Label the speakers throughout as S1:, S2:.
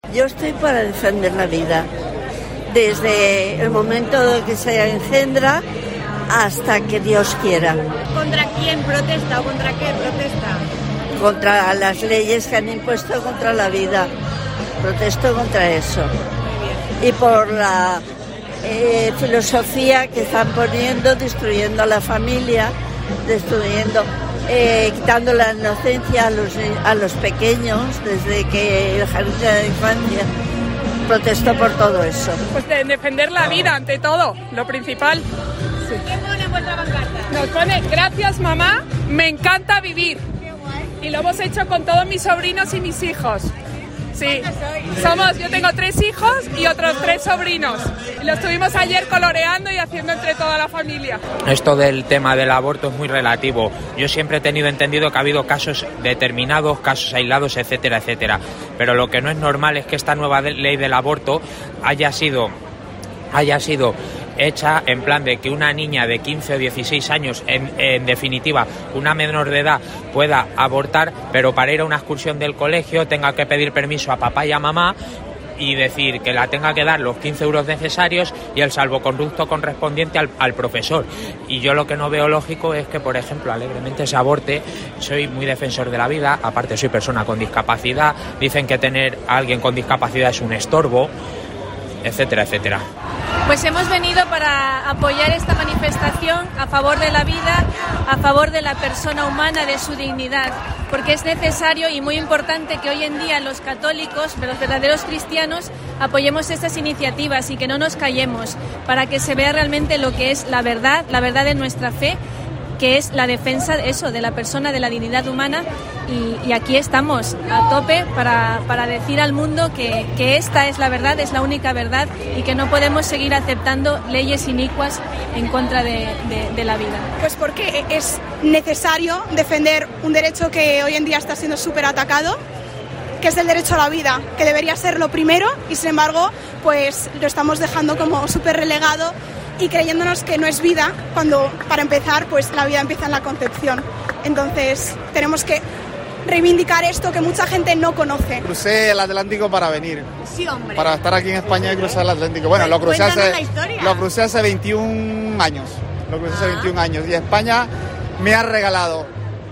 S1: Yo estoy para defender la vida, desde el momento que se engendra hasta que Dios quiera.
S2: ¿Contra quién protesta o contra qué protesta?
S1: Contra las leyes que han impuesto contra la vida. Protesto contra eso. Y por la filosofía que están poniendo, destruyendo a la familia, quitando la inocencia a los pequeños desde que el jardín de la infancia. Protesto por todo eso.
S3: Pues de defender la vida ante todo, lo principal. Sí.
S2: ¿Qué pone en vuestra pancarta?
S3: Nos pone: gracias mamá, me encanta vivir.
S2: Qué guay.
S3: Y lo hemos hecho con todos mis sobrinos y mis hijos. Sí, yo tengo 3 hijos y otros 3 sobrinos. Y lo estuvimos ayer coloreando y haciendo entre toda la familia.
S4: Esto del tema del aborto es muy relativo. Yo siempre he tenido entendido que ha habido casos determinados, casos aislados, etcétera, etcétera. Pero lo que no es normal es que esta nueva ley del aborto haya sido hecha en plan de que una niña de 15 o 16 años, en definitiva, una menor de edad, pueda abortar, pero para ir a una excursión del colegio tenga que pedir permiso a papá y a mamá y decir que la tenga que dar los 15 euros necesarios y el salvoconducto correspondiente al profesor. Y yo lo que no veo lógico es que, por ejemplo, alegremente se aborte. Soy muy defensor de la vida, aparte soy persona con discapacidad, dicen que tener a alguien con discapacidad es un estorbo, etcétera, etcétera.
S5: Pues hemos venido para apoyar esta manifestación a favor de la vida, a favor de la persona humana, de su dignidad, porque es necesario y muy importante que hoy en día los católicos, los verdaderos cristianos, apoyemos estas iniciativas y que no nos callemos, para que se vea realmente lo que es la verdad de nuestra fe, que es la defensa de la persona, de la dignidad humana, y aquí estamos a tope para decir al mundo que esta es la verdad, es la única verdad, y que no podemos seguir aceptando leyes inicuas en contra de la vida.
S6: Pues porque es necesario defender un derecho que hoy en día está siendo súper atacado, que es el derecho a la vida, que debería ser lo primero, y sin embargo pues lo estamos dejando como súper relegado y creyéndonos que no es vida, cuando para empezar pues la vida empieza en la concepción. Entonces tenemos que reivindicar esto que mucha gente no conoce.
S7: Crucé el Atlántico para venir.
S2: Sí, hombre.
S7: Para estar aquí en España y cruzar el Atlántico. Bueno, lo crucé hace 21 años. Y España me ha regalado.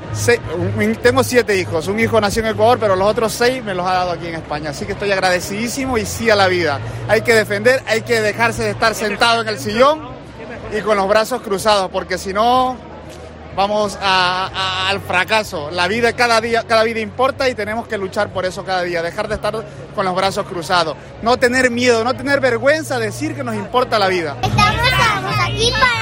S7: Tengo 7 hijos. Un hijo nació en Ecuador, pero los otros 6 me los ha dado aquí en España. Así que estoy agradecidísimo y sí a la vida. Hay que defender, hay que dejarse de estar sentado en el sillón y con los brazos cruzados, porque si no vamos al fracaso. La vida, cada vida importa y tenemos que luchar por eso cada día. Dejar de estar con los brazos cruzados. No tener miedo, no tener vergüenza de decir que nos importa la vida.
S8: Estamos aquí para